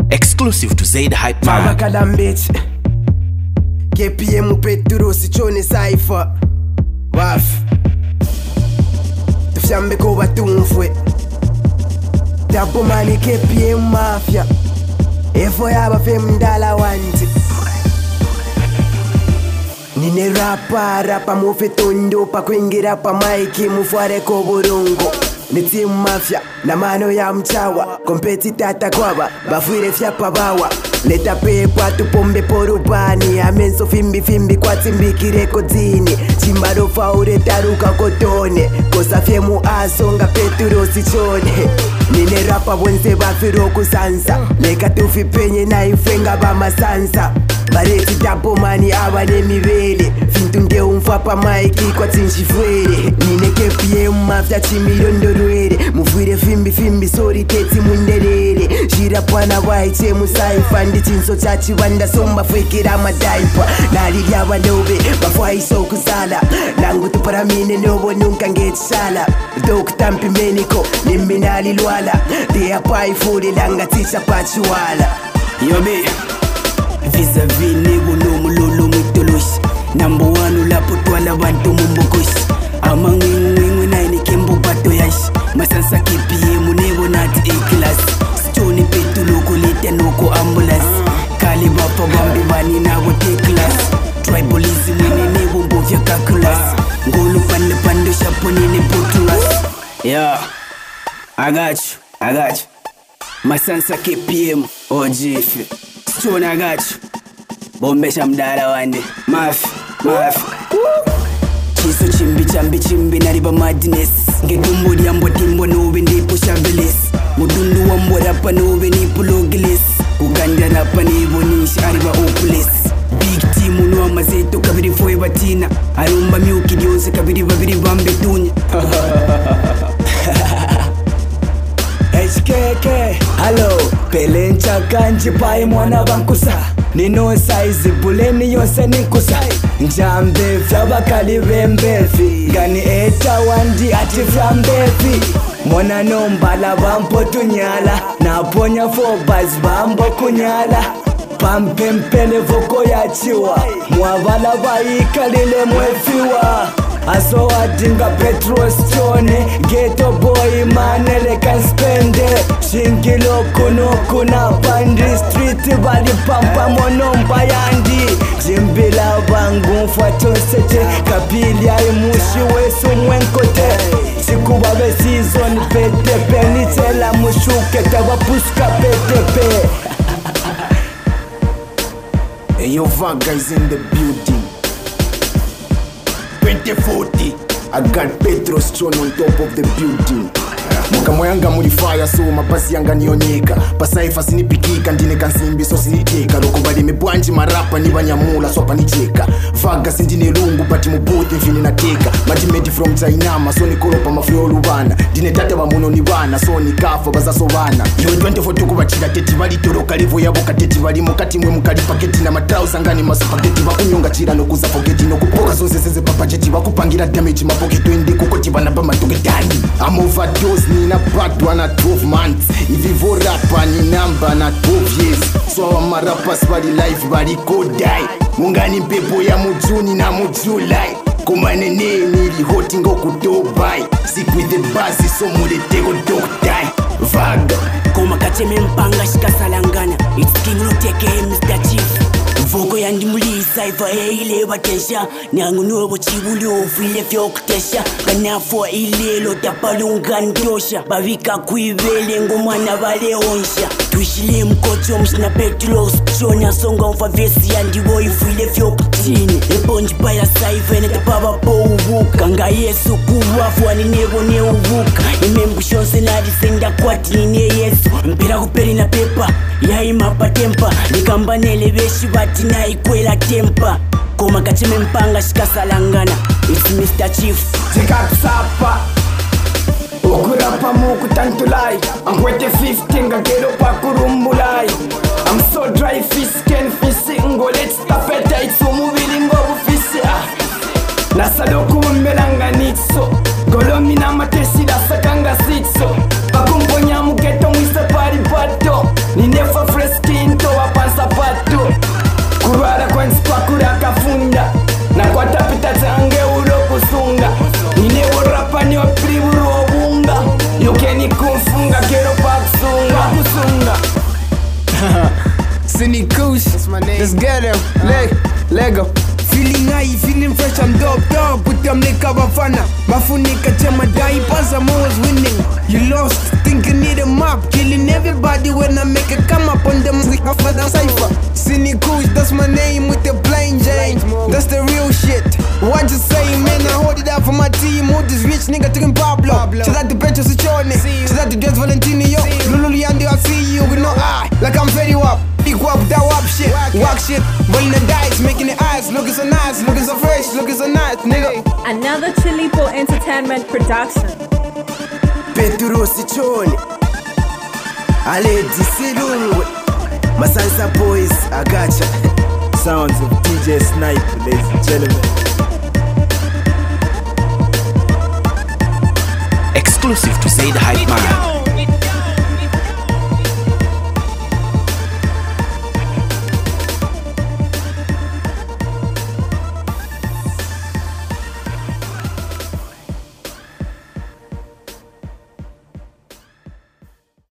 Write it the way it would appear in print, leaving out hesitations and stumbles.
Exclusive to Zaid Hype Man. Mama Kalambit KPM Peturo Sichone Cypher Waf Tufyambe ko batumfwe Tapo mani KPM Mafia Efo yaba femdala wanti Nine rapa mufe tondo pa kwingira pa maiki mufware ko burungo ni team Mafia na mano ya mchawa kompetita takwaba bafwire fyapa bawa leta pepa tupombe porubani amenso fimbi kwa timbikire kodini chimbaro faure taruka kotone kosafye mu asonga Peturo Sichone nine rapa bonse bafiro kusansa leka tufi penye na ifenga ba masansa bareti tapo mani aba nemibele fintu nge umfapa maiki kwa tinshifwere nine KPM Mafia chimilondorwere mufwire fimbi sori teti munderere jira pana waiche musaifa ndi chinso chachi wanda somba fwekera madaipa nali lyaba nobe bafwaiso kuzala nangu tuparamine nobo nunca ngetsala doktampi meniko nimbi nali lwala dia pai furi langa ticha pachiwala yobe vis-a-vis nego lomulolo mwitoloshi number 1 ulapo twala bantu mumbokoshi amangwingwingwe naini kembo bato yashi masansa KPM nego nati A-class Sichone Peturo kolete noko ambulance kaliba pa bambi bani nago T-class tribalism nene nego mbovya kakulas ngolo pande shaponi ne potulas yeah I got you masansa KPM OGF Sichone I got you bombesha mdala wande Mafia chiso chimbi nariba madness ngedumbo lyambo timbo nobe ndipo shabeles mudundu wambo rapa nobe nipo logiles kuganda rapa nibonisha ariba opuless big team uno amazeto kabiri foe batina arumba myuki dyose kabiri babiri bambe tunya HKK hello pelencha kanji pai mwana bankusa nino size buleni yose nikusa njambe vyabakali bembefi gani eta wandi ati vyambefi mwana nombala bampo tunyala naponya fobas bambo kunyala pampempele voko yachiwa mwabala baikalile mwefiwa aso wadinga Peturo Sichone ghetto boy manele can spende shingilo kuna pandi street bali pampa monomba yandi jimbila bangu mfato sete kapili ai mushi wesu mwenkote sikuba be season petepe nitela mushuke tabapuska petepe Hey yo Vaga is in the building 2040 I got Peturo Sichone on top of the building Mukamo yanga muri fire so mapasi yanga nionyeka pasaifa sinipikika ndine kansimbi so siniteka loko bali mebwanji marapa nibanyamula so panicheka Vaga sindine lungu but mubuti mfini nateka majimedi from China so nikolopa mafyo lubana dine tate wa muno ni bana so nikafa bazaso bana yo 24 kubachira teti bali toroka livo yabo kateti bali mukati mwe mukali paketi na matrausa ngani masupageti bakunyonga chira no kuza poketi no kupoka so seze papacheti bakupangira damage mapoketo ndi kukoti bana ba matoketani I'm overdose nina bad one at 12 months ivivo rapa ni number na 12 years so our rappers bali life bali go die mungani mpepo ya mujuni na mujulai kumane nili hoti ngo kutobai sick with the basi so muletego doktai Vaga koma kacheme mpanga shikasalangana it's king luteke Mr. Chief voko yandi mulisa ifa ile batesha nyangu nobo chibulyo file fyokutesha kanafo ile lo tapalunga ndosha bavika kuivele ngomwana baleonsha tuishile mkocho mshina Peturo Sichone songa mfa vesi yandi boy file fyokutini ebonji paya saifa nete baba po ubuka nga Yesu kuwafu ani nebo ne ubuka imembu shonse nadi senda kwati ne Yesu mpira kuperi na pepa yai mapatempa nikambanele beshi bati na ikwela tempa koma kacheme mpanga shikasalangana it's Mr. Chief Tikakusapa Okurapa muku tantulai Angwete 15 ngagero pa kurumbulai I'm so dry fish ken fisi ngoleti tapeta itso mubili ngobu fisi Nasadoku mbelanga nitso Golomi na matesi da sakanga sitso Bakumponya muketo mwisa pari bato Ninefa fresh Let's get him. Lego. Feeling high, feeling fresh, I'm dope. Put them nigga bafana. Mafunika chema dai, pass I'm always winning. You lost, think you need a map. Killing everybody when I make a come up on them for the cipher. Cynical, that's my name with the plain Jane. That's the real shit. What you say, man? I hold it out for my team. Who this rich nigga taking Pablo? Shout out to Petros Ciccone. Shout out to Jess Valentino. Lulu Yandi, I see you with no eye. Like I'm very wap. Equal up, that wap shit. Walk shit. Rolling the dice, making the eyes. Looking so nice, looking so fresh, looking so nice, nigga. Another Chilipo Entertainment production. Petros Ciccone. Aledi Silungwe. Masansa boys, I gotcha. Sounds of DJ Snipe, ladies and gentlemen. Exclusive to Zaid Hype Man.